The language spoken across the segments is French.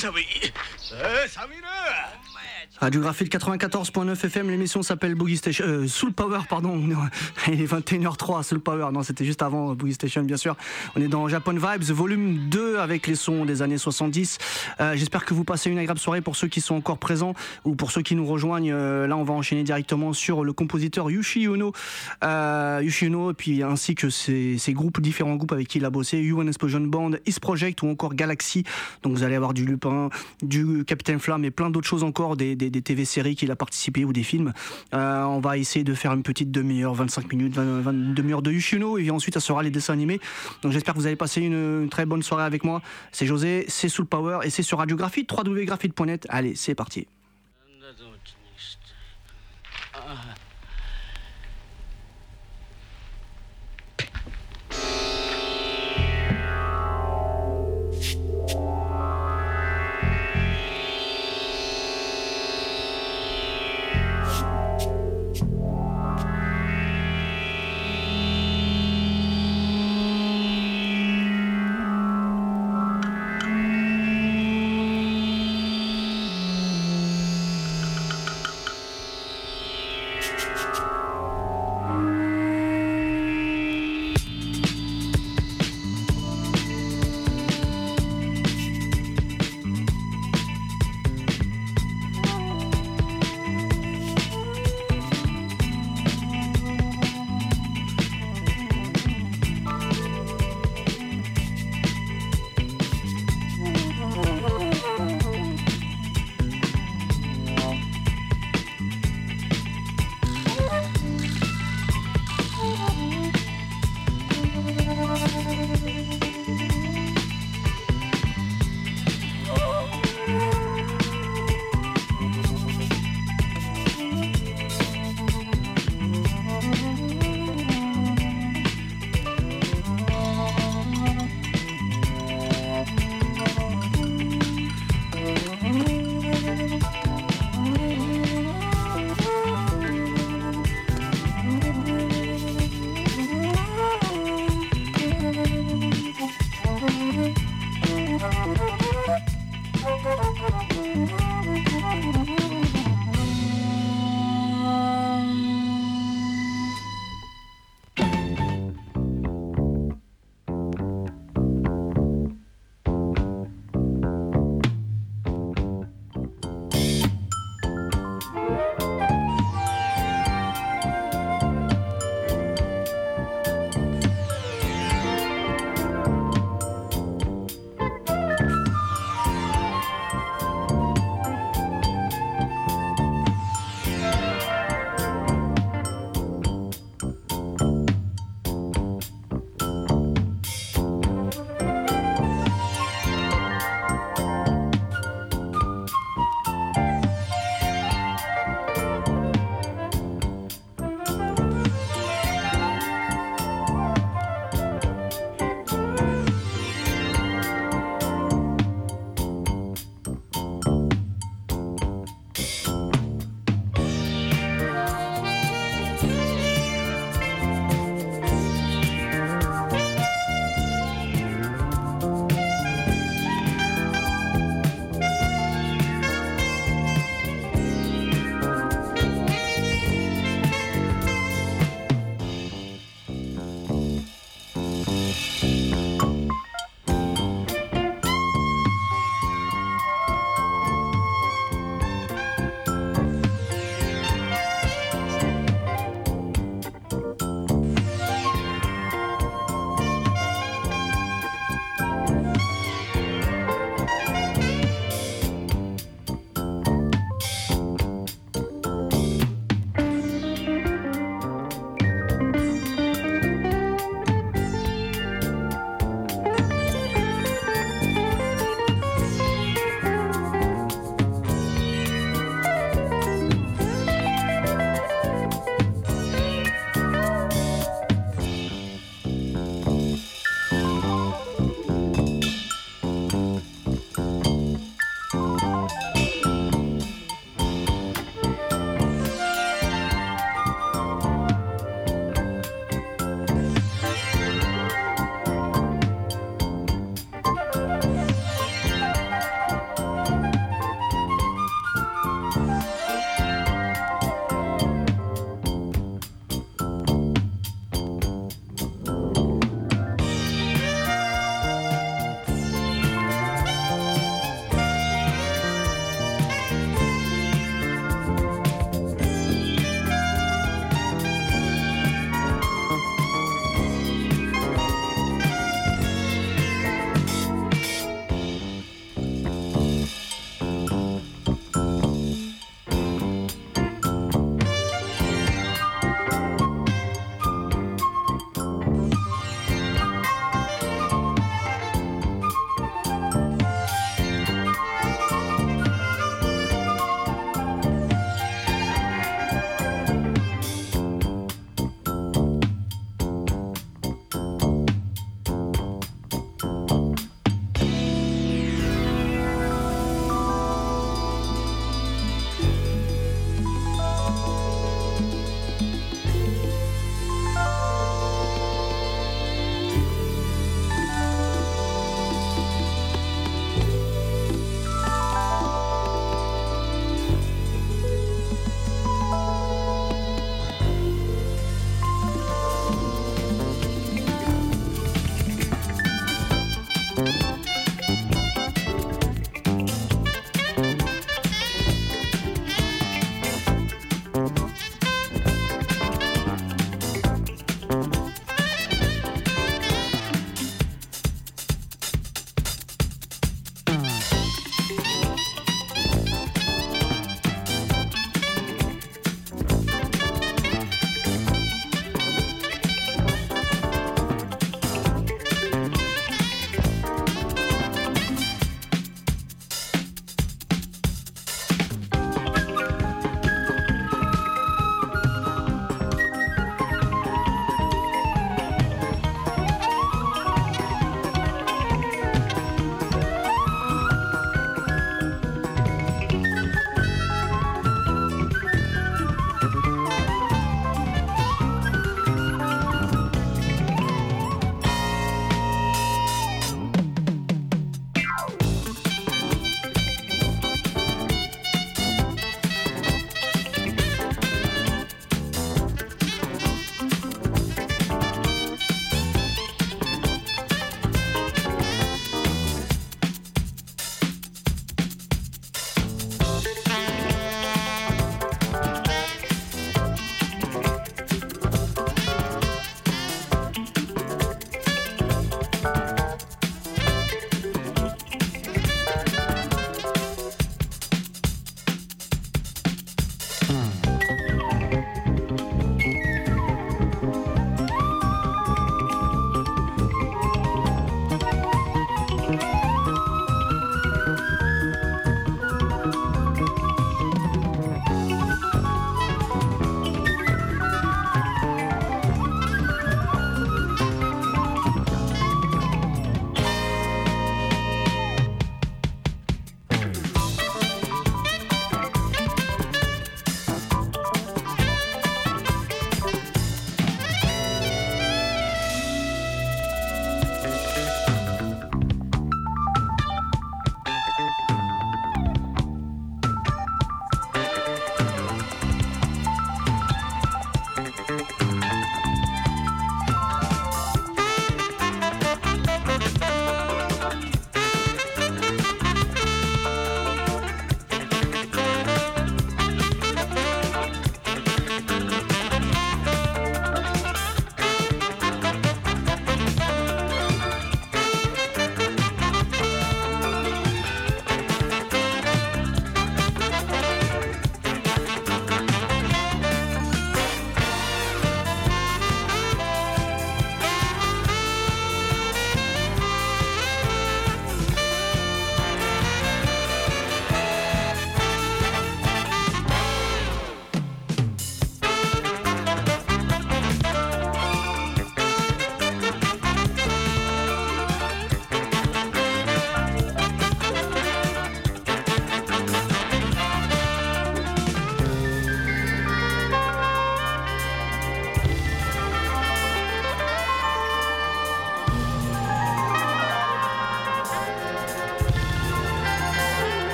Radiographie de 94.9 FM, l'émission s'appelle Boogie Station, Soul Power, pardon, il est 21h03, Soul Power, non c'était juste avant Boogie Station bien sûr, on est dans Japan Vibes, volume 2 avec les sons des années 70, j'espère que vous passez une agréable soirée pour ceux qui sont encore présents ou pour ceux qui nous rejoignent, là on va enchaîner directement sur le compositeur Yoshi Ono, et puis ainsi que ses groupes, différents groupes avec qui il a bossé, U1 Explosion Band, East Project ou encore Galaxy, donc vous allez avoir du Lupin, du Capitaine Flamme et plein d'autres choses encore, des TV-séries qu'il a participé ou des films. On va essayer de faire une petite demi-heure, 25 minutes, une demi-heure de Yoshino et ensuite ça sera les dessins animés. Donc j'espère que vous allez passer une très bonne soirée avec moi. C'est José, c'est Soul Power et c'est sur Radiographie, www.graphite.net. Allez, c'est parti.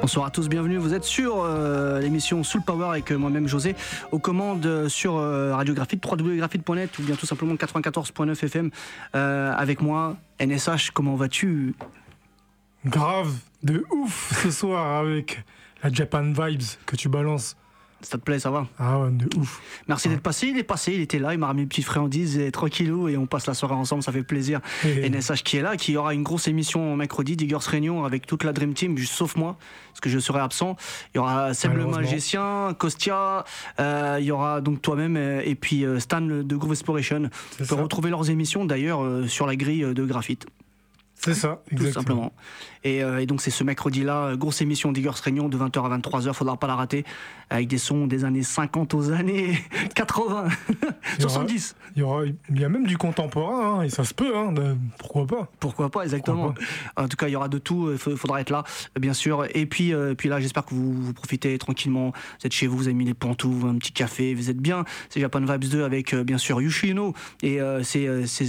Bonsoir à tous, bienvenue. Vous êtes sur l'émission Soul Power avec moi-même José, aux commandes sur Radio Graphite, www.graphite.net ou bien tout simplement 94.9 FM avec moi. NSH, comment vas-tu? Grave, de ouf ce soir avec la Japan Vibes que tu balances. Ça te plaît, ça va? Ah ouais, de ouf. Merci d'être passé, il est passé, il était là, il m'a ramené une petite friandise et tranquillou et on passe la soirée ensemble, ça fait plaisir. NSH qui est là, qui aura une grosse émission mercredi, Diggers Réunion avec toute la Dream Team, juste sauf moi, parce que je serai absent. Il y aura Seb le Magicien, Kostia, il y aura donc toi-même et puis Stan de Groove Exploration. Tu peux retrouver leurs émissions d'ailleurs sur la grille de Graphite. C'est ça, exactement. Tout simplement. Et donc c'est ce mercredi-là, grosse émission Diggers Réunion de 20h à 23h, faudra pas la rater, avec des sons des années 50 aux années 80, 70. Il y a même du contemporain, et ça se peut, pourquoi pas. Pourquoi pas, exactement. Pourquoi pas. En tout cas, il y aura de tout, il faudra être là, bien sûr. Et puis là, j'espère que vous profitez tranquillement, vous êtes chez vous, vous avez mis les pantoufles, un petit café, vous êtes bien. C'est Japan Vibes 2 avec, bien sûr, Yoshino et ses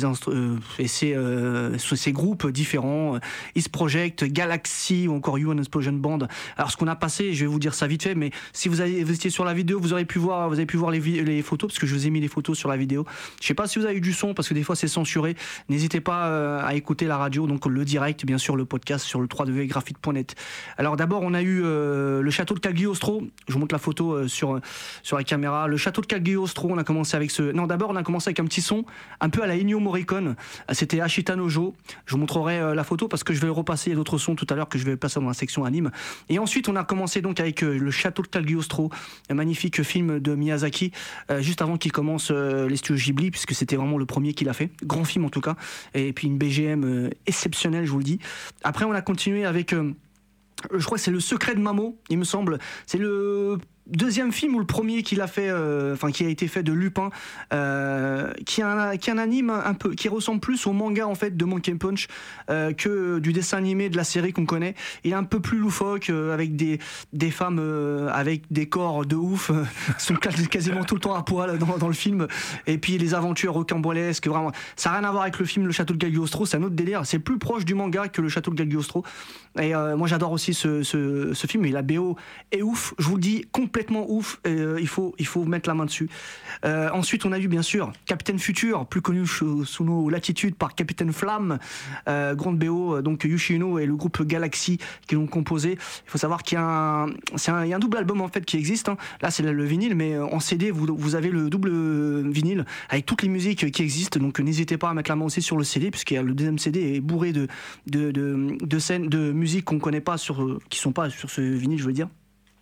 groupes différents, East Project, Galaxy ou encore You and Explosion Band. Alors ce qu'on a passé, je vais vous dire ça vite fait, mais si vous étiez sur la vidéo, vous avez pu voir les photos, parce que je vous ai mis les photos sur la vidéo. Je sais pas si vous avez eu du son, parce que des fois c'est censuré. N'hésitez pas à écouter la radio, donc le direct, bien sûr le podcast sur le www.graphite.net. Alors d'abord on a eu le château de Cagliostro. Je vous montre la photo sur la caméra. Le château de Cagliostro, on a commencé avec d'abord on a commencé avec un petit son un peu à la Ennio Morricone. C'était Ashita no Jo. Je vous montrerai la photo parce que je vais le repasser. Il y a d'autres sons tout à l'heure que je vais passer dans la section anime. Et ensuite, on a commencé donc avec le Château de Cagliostro, un magnifique film de Miyazaki, juste avant qu'il commence les studios Ghibli, puisque c'était vraiment le premier qu'il a fait. Grand film en tout cas. Et puis une BGM exceptionnelle, je vous le dis. Après, on a continué avec... je crois que c'est Le Secret de Mamo, il me semble. C'est le deuxième film ou le premier qu'il a fait, qui a été fait de Lupin, qui est un anime un peu, qui ressemble plus au manga en fait de Monkey Punch que du dessin animé de la série qu'on connaît. Il est un peu plus loufoque, avec des femmes avec des corps de ouf, sont quasiment tout le temps à poil dans le film. Et puis les aventures rocambolesques, vraiment, ça n'a rien à voir avec le film Le Château de Cagliostro, c'est un autre délire. C'est plus proche du manga que Le Château de Cagliostro. Et moi j'adore aussi ce film. Et la BO est ouf, je vous le dis, complètement ouf, il faut mettre la main dessus. Ensuite on a eu bien sûr Capitaine Futur, plus connu sous nos latitudes par Capitaine Flamme, grande BO, donc Yoshino et le groupe Galaxy qui l'ont composé. Il faut savoir qu'il y a un double album en fait qui existe, là c'est le vinyle, mais en CD vous avez le double vinyle avec toutes les musiques qui existent, donc n'hésitez pas à mettre la main aussi sur le CD, puisqu'il y a le deuxième CD est bourré de scènes, de musiques qu'on connaît pas, qui sont pas sur ce vinyle, je veux dire.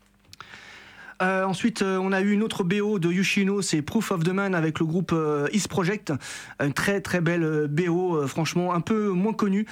Ensuite, on a eu une autre BO de Yoshino, c'est Proof of the Man avec le groupe East Project. Une très très belle BO, franchement un peu moins connue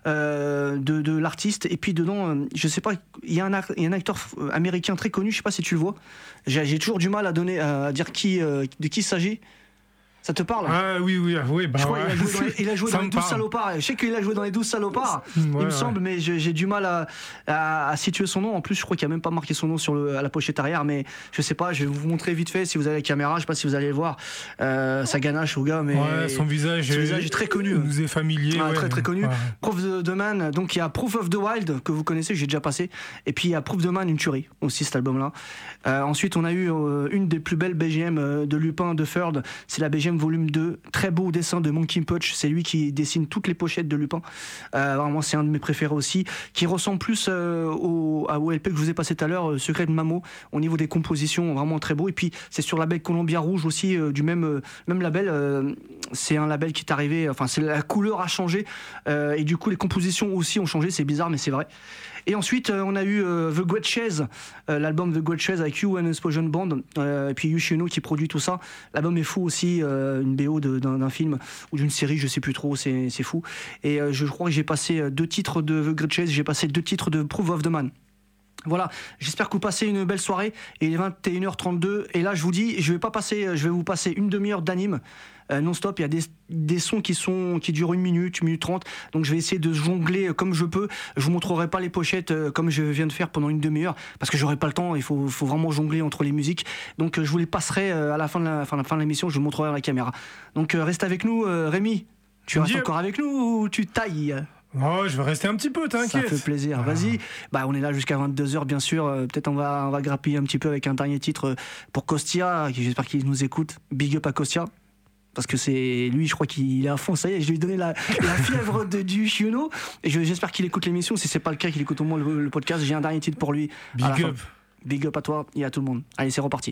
de l'artiste. Et puis dedans, je sais pas, il y a un acteur américain très connu, je sais pas si tu le vois. J'ai toujours du mal à dire de qui il s'agit. Ça te parle? Ah oui, bah je crois ouais. Il a joué dans les 12 salopards. Je sais qu'il a joué dans les 12 salopards, il me semble, mais j'ai du mal à situer son nom. En plus, je crois qu'il n'y a même pas marqué son nom à la pochette arrière, mais je sais pas, je vais vous montrer vite fait si vous avez la caméra, je sais pas si vous allez le voir. Ça ganache au gars, mais son visage est très connu. Nous est familier. Très très connu. Ouais. Proof of the Man, donc il y a Proof of the Wild, que vous connaissez, j'ai déjà passé. Et puis il y a Proof of the Man, une tuerie, aussi cet album-là. Ensuite, on a eu une des plus belles BGM de Lupin, de Third, c'est la BGM volume 2, très beau dessin de Monkey Punch, c'est lui qui dessine toutes les pochettes de Lupin, vraiment c'est un de mes préférés aussi, qui ressemble plus au LP que je vous ai passé tout à l'heure, Secret de Mamo, au niveau des compositions, vraiment très beau. Et puis c'est sur label Columbia Rouge aussi, du même label, c'est un label qui est arrivé, c'est la couleur a changé, et du coup les compositions aussi ont changé, c'est bizarre mais c'est vrai. Et ensuite, on a eu The Great Chase, l'album The Great Chase avec You and Explosion Band, et puis Yoshino qui produit tout ça. L'album est fou aussi, une BO d'un film ou d'une série, je sais plus trop, c'est fou. Et je crois que j'ai passé 2 titres de The Great Chase, j'ai passé 2 titres de Proof of the Man. Voilà, j'espère que vous passez une belle soirée. Et il est 21h32, et là je vous dis, je vais vous passer une demi-heure d'anime non-stop. Il y a des sons qui durent 1 minute 30, donc je vais essayer de jongler comme je peux. Je vous montrerai pas les pochettes comme je viens de faire pendant une demi-heure, parce que j'aurai pas le temps, il faut vraiment jongler entre les musiques. Donc je vous les passerai à la fin de l'émission, je vous montrerai à la caméra. Donc reste avec nous, Rémi. Tu restes encore avec nous ou tu tailles? Oh, je vais rester un petit peu, t'inquiète. Ça fait plaisir. Vas-y. On est là jusqu'à 22h, bien sûr. Peut-être on va grappiller un petit peu avec un dernier titre pour Kostia. J'espère qu'il nous écoute. Big up à Kostia. Parce que c'est lui, je crois qu'il est à fond. Ça y est, je lui ai donné la fièvre du Chiono. Et j'espère qu'il écoute l'émission. Si c'est pas le cas, qu'il écoute au moins le podcast. J'ai un dernier titre pour lui. Big up. Big up à toi et à tout le monde. Allez, c'est reparti.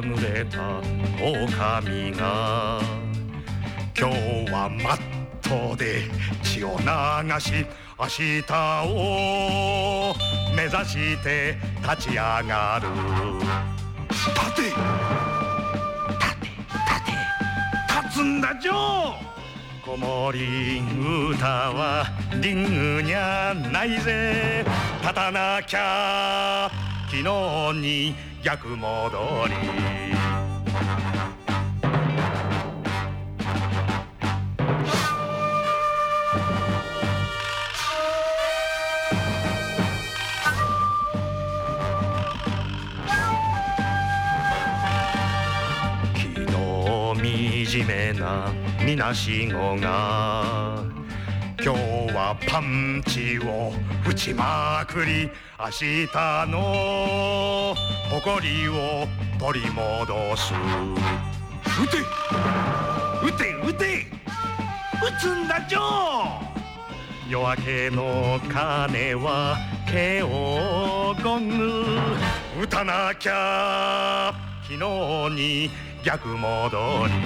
はぐれた狼が今日はマットで血を流し明日を目指して立ち上がる。立て立つんだジョー。子守歌はリングにゃないぜ。立たなきゃ昨日に逆戻り。惨めなみなしごが今日はパンチを打ちまくり明日の誇りを取り戻す。撃て撃て撃て撃つんだジョー。夜明けの鐘はケオゴング。撃たなきゃ昨日に逆戻り。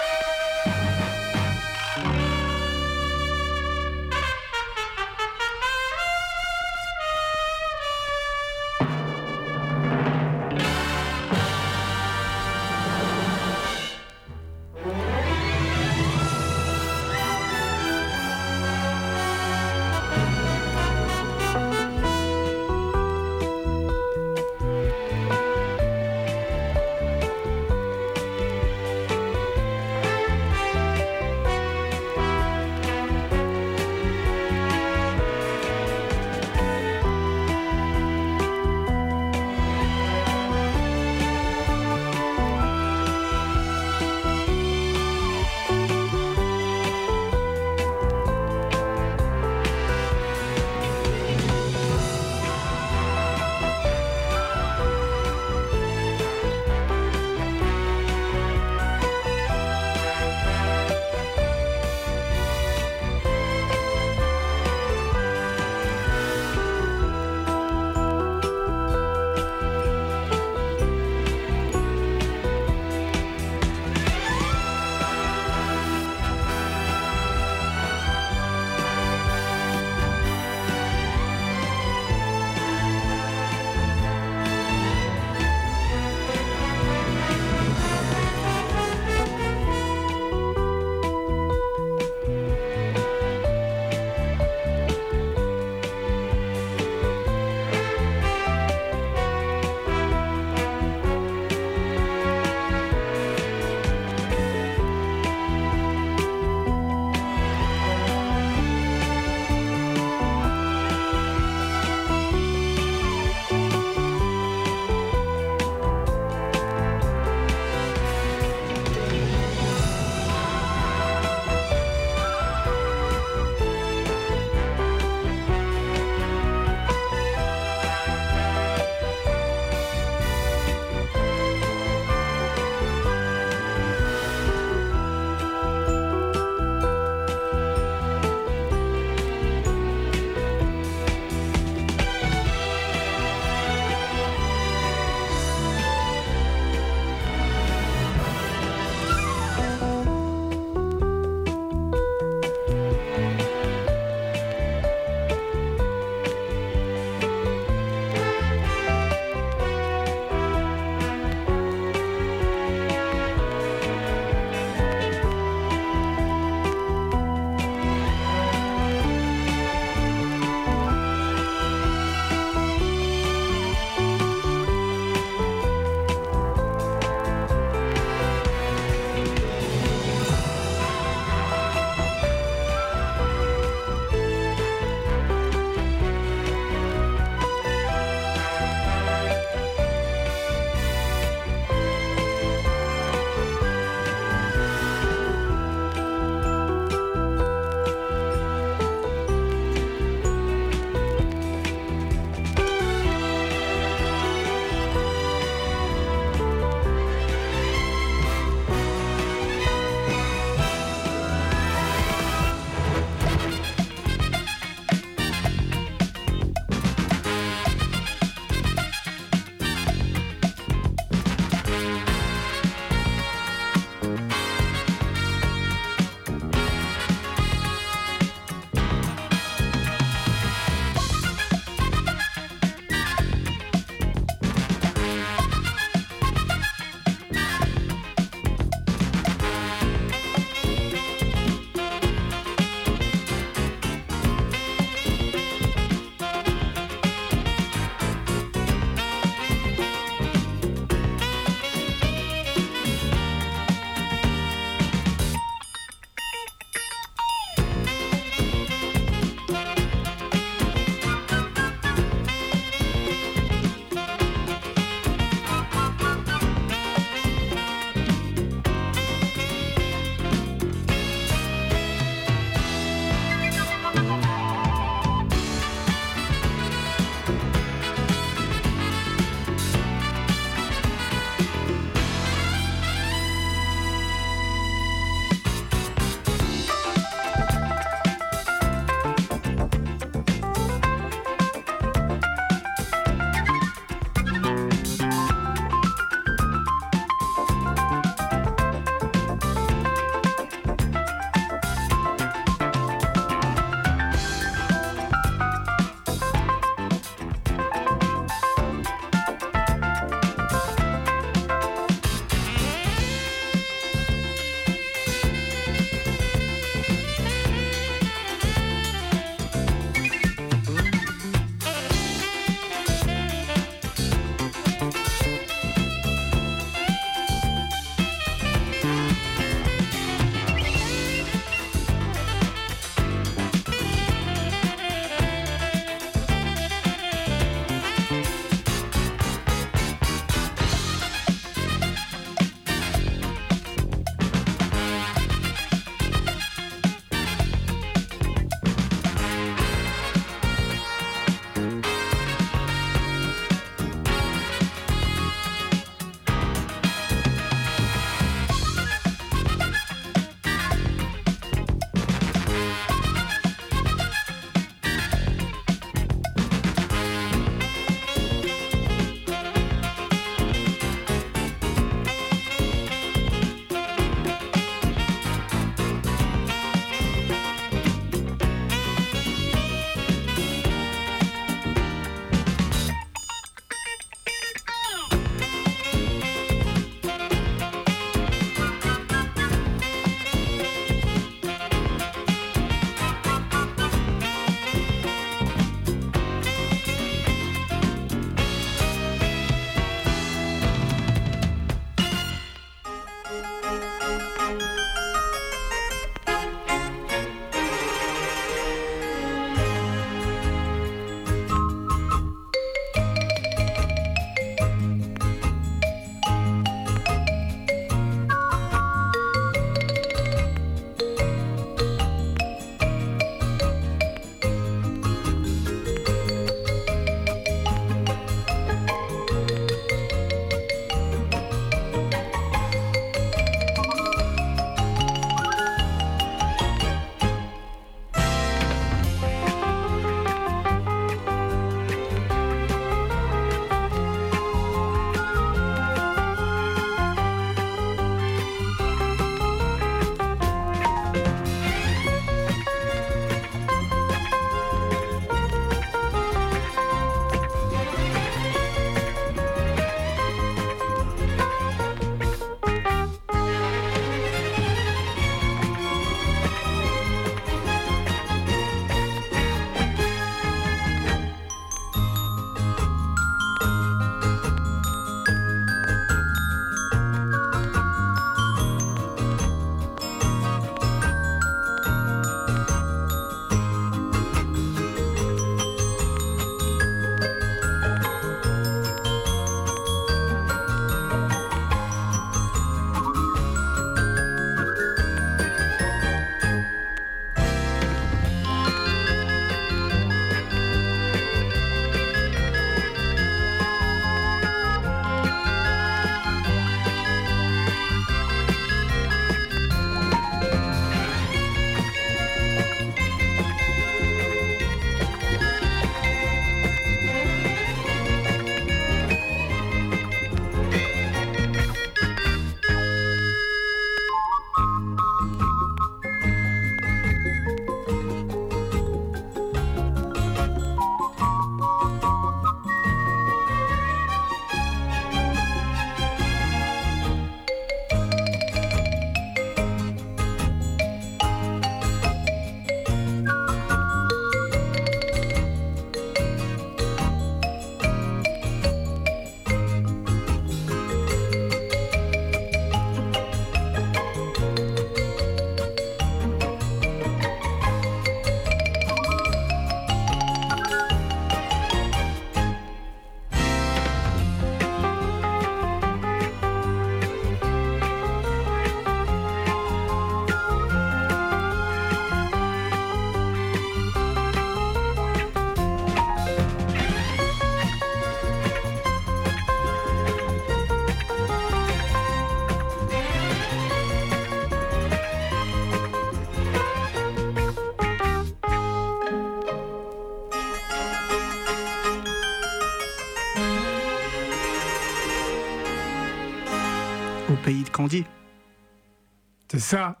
Candy. C'est ça.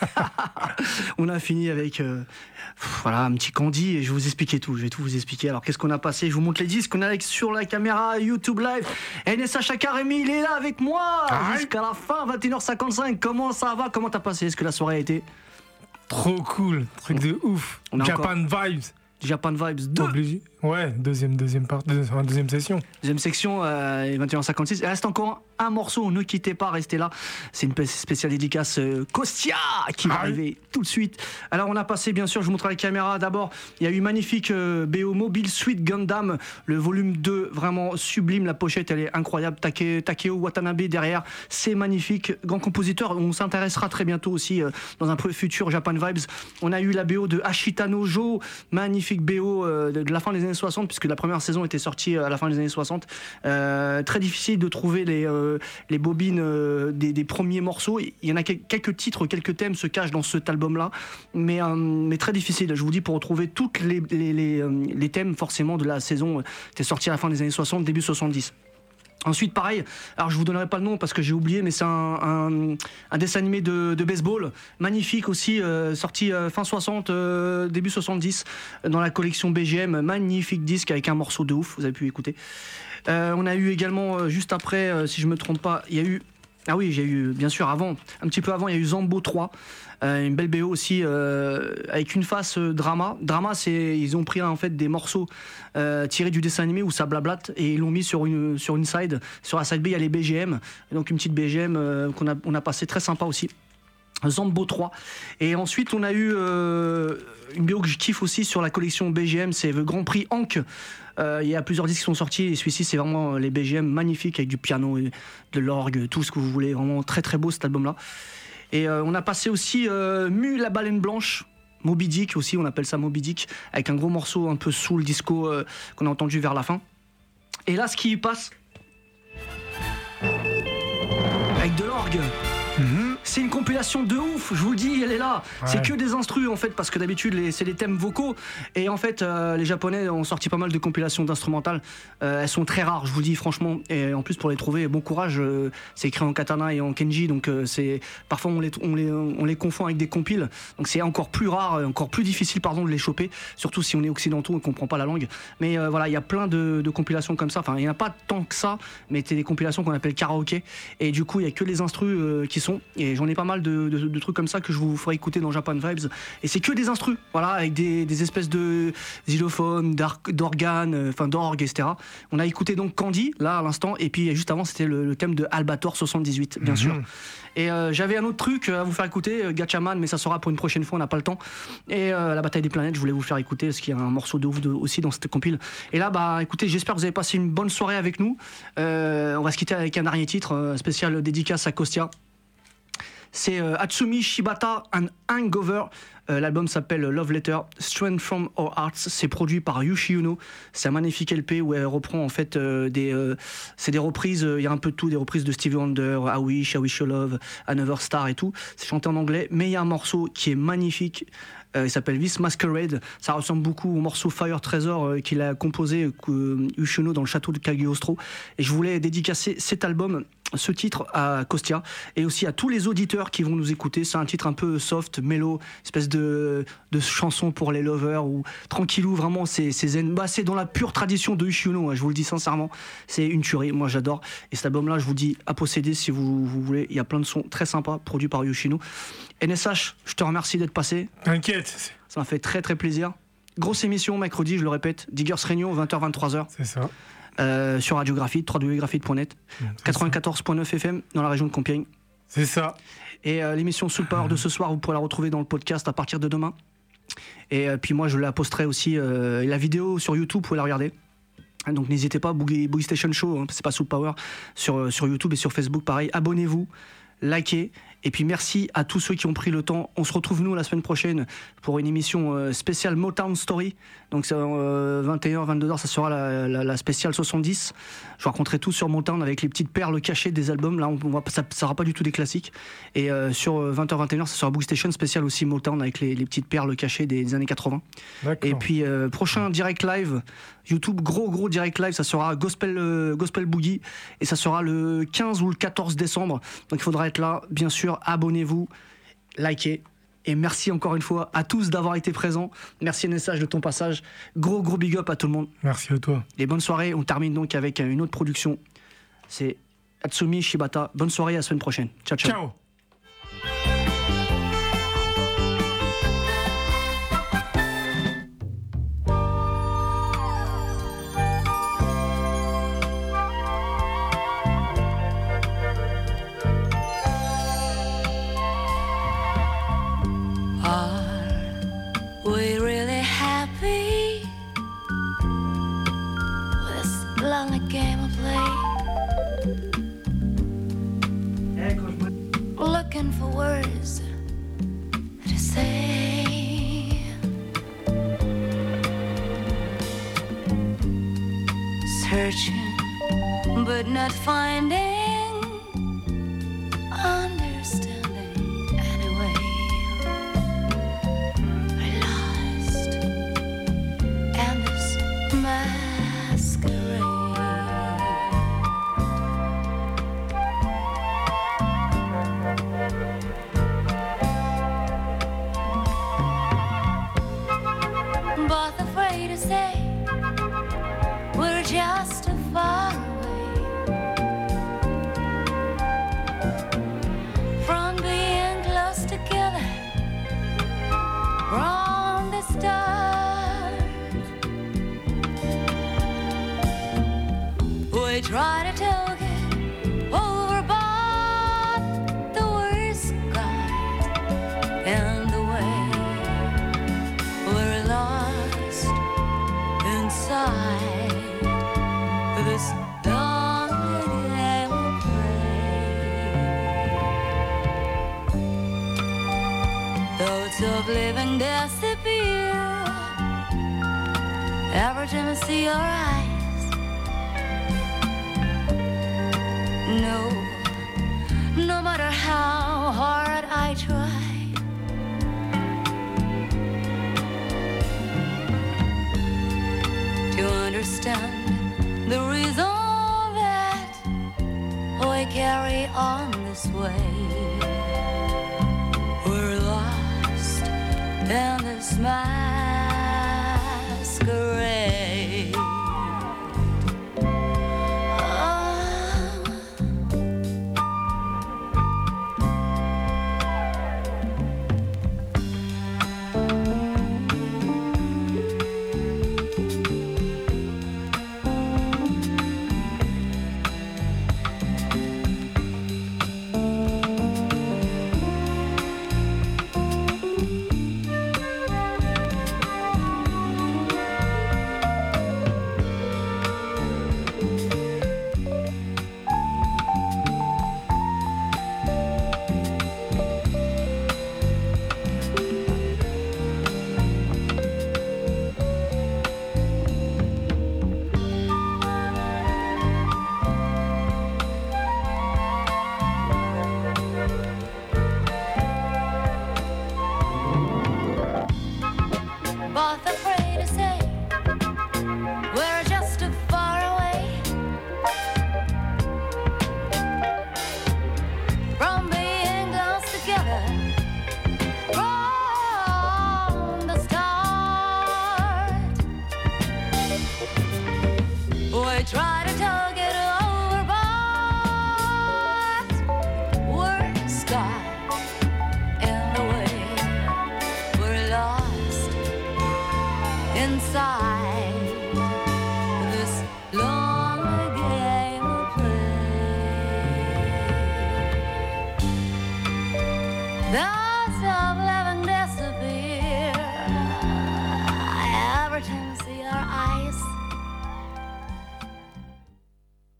On a fini avec voilà, un petit Candy et je vais vous expliquer tout. Je vais tout vous expliquer. Alors qu'est-ce qu'on a passé? Je vous montre les disques. On est avec sur la caméra YouTube Live. NSH Akaremi, il est là avec moi jusqu'à la fin, 21h55. Comment ça va? Comment t'as passé? Est-ce que la soirée a été Trop cool. Truc de ouf. Japan Vibes. Japan Vibes 2. Obligé. Ouais, deuxième session. Deuxième section, 21h56. Il reste encore un morceau, ne quittez pas, restez là. C'est une spéciale dédicace Kostia qui va arriver tout de suite. Alors on a passé, bien sûr, je vous montre la caméra. D'abord, il y a eu magnifique BO Mobile Suit Gundam, le volume 2, vraiment sublime. La pochette, elle est incroyable. Takeo Watanabe derrière, c'est magnifique. Grand compositeur, on s'intéressera très bientôt aussi dans un futur Japan Vibes. On a eu la BO de Ashitano Jo, magnifique BO de la fin des années 60, puisque la première saison était sortie à la fin des années 60. Très difficile de trouver les bobines des premiers morceaux. Il y en a quelques titres, quelques thèmes se cachent dans cet album-là, mais très difficile. Je vous dis, pour retrouver toutes les thèmes forcément de la saison était sortie à la fin des années 60, début 70. Ensuite, pareil, alors je vous donnerai pas le nom parce que j'ai oublié, mais c'est un dessin animé de baseball, magnifique aussi, sorti fin 60, début 70, dans la collection BGM, magnifique disque avec un morceau de ouf, vous avez pu écouter. On a eu également, juste après, si je me trompe pas, il y a eu... Ah oui, j'ai eu, bien sûr, un petit peu avant, il y a eu Zambo 3, une belle BO aussi, avec une face drama. Drama, ils ont pris en fait des morceaux tirés du dessin animé où ça blablate et ils l'ont mis sur une side. Sur la side B, il y a les BGM, donc une petite BGM qu'on a passé très sympa aussi. Zambo 3. Et ensuite, on a eu une BO que je kiffe aussi sur la collection BGM, c'est le Grand Prix Hank. Il y a plusieurs disques qui sont sortis et celui-ci c'est vraiment les BGM magnifiques avec du piano, de l'orgue, tout ce que vous voulez, vraiment très très beau cet album-là. Et on a passé aussi Mu la baleine blanche, Moby Dick aussi, on appelle ça Moby Dick, avec un gros morceau un peu soul disco qu'on a entendu vers la fin. Et là ce qui passe avec de l'orgue. C'est une compilation de ouf, je vous le dis, elle est là. Ouais. C'est que des instrus en fait, parce que d'habitude c'est des thèmes vocaux. Et en fait, les Japonais ont sorti pas mal de compilations d'instrumentales. Elles sont très rares, je vous le dis franchement. Et en plus, pour les trouver, bon courage. C'est écrit en katana et en kenji, donc parfois on les confond avec des compiles. Donc c'est encore plus rare, encore plus difficile de les choper. Surtout si on est occidentaux et qu'on comprend pas la langue. Mais voilà, il y a plein de compilations comme ça. Enfin, il n'y en a pas tant que ça, mais c'est des compilations qu'on appelle karaoké. Et du coup, il y a que les instrus qui sont. Et j'en ai pas mal de trucs comme ça que je vous ferai écouter dans Japan Vibes. Et c'est que des instrus, voilà, avec des espèces de xylophones, d'organes, enfin d'orgues, etc. On a écouté donc Candy, là, à l'instant, et puis juste avant, c'était le thème de Albator 78, bien sûr. Et j'avais un autre truc à vous faire écouter, Gatchaman, mais ça sera pour une prochaine fois, on n'a pas le temps. Et la bataille des planètes, je voulais vous faire écouter, parce qu'il y a un morceau de ouf aussi dans cette compile. Et là, bah écoutez, j'espère que vous avez passé une bonne soirée avec nous. On va se quitter avec un dernier titre, spécial dédicace à Kostia. C'est Hatsumi Shibata and Hangover. L'album s'appelle Love Letter, Strength from Our Hearts. C'est produit par Yushi Uno. C'est un magnifique LP où elle reprend en fait c'est des reprises. Il y a un peu de tout, des reprises de Stevie Wonder, I Wish Your Love, Another Star et tout. C'est chanté en anglais, mais il y a un morceau qui est magnifique. Il s'appelle This Masquerade. Ça ressemble beaucoup au morceau Fire Treasure qu'il a composé Yushi Uno dans le château de Cagliostro. Et je voulais dédicacer cet album, ce titre, à Kostia et aussi à tous les auditeurs qui vont nous écouter. C'est un titre un peu soft, mélo, espèce de chanson pour les lovers ou tranquillou, vraiment c'est zen. Bah, c'est dans la pure tradition de Yushi Uno, je vous le dis sincèrement, c'est une tuerie, moi j'adore. Et cet album là, je vous dis à posséder si vous voulez, il y a plein de sons très sympas produits par Yushi Uno. NSH, je te remercie d'être passé. T'inquiète, ça m'a fait très très plaisir. Grosse émission mercredi, je le répète, Diggers Réunion 20h-23h. C'est ça. Sur Radio Graphite, www.graphite.net, 94.9 FM dans la région de Compiègne. C'est ça. Et l'émission Soul Power de ce soir, vous pourrez la retrouver dans le podcast à partir de demain. Et puis moi, je la posterai aussi, la vidéo sur YouTube, vous pouvez la regarder. Donc n'hésitez pas, Boogie Station Show, hein, c'est pas Soul Power, sur YouTube et sur Facebook, pareil. Abonnez-vous, likez. Et puis merci à tous ceux qui ont pris le temps. On se retrouve nous la semaine prochaine pour une émission spéciale Motown Story. Donc c'est 21h, 22h, ça sera la spéciale 70. Je vous raconterai tout sur Motown avec les petites perles cachées des albums. Là, ça sera pas du tout des classiques. Et sur 20h, 21h, ça sera Boogie Station spécial aussi Motown avec les petites perles cachées des années 80. D'accord. Et puis prochain direct live YouTube, gros direct live, ça sera Gospel Boogie et ça sera le 15 ou le 14 décembre. Donc il faudra être là, bien sûr, abonnez-vous, likez. Et merci encore une fois à tous d'avoir été présents. Merci NSH de ton passage. Gros big up à tout le monde. Merci à toi. Et bonne soirée. On termine donc avec une autre production. C'est Atsumi Shibata. Bonne soirée, à la semaine prochaine. Ciao. Ciao. We really happy with this lonely game of play? Looking for words to say, searching but not finding understanding anyway. Both afraid to say we're just too far away from being close together from the start. We try to talk it over, but the words got in the way. We're lost inside this lonely game we play. Thoughts of living disappear every time I see your eyes. No matter how hard I try, to understand the reason that we carry on this way. We're lost in this masquerade. Both afraid to say we're just too far away from being close together from the start. We try to talk it over, but we're stuck in the way. We're lost inside this lonely game we play.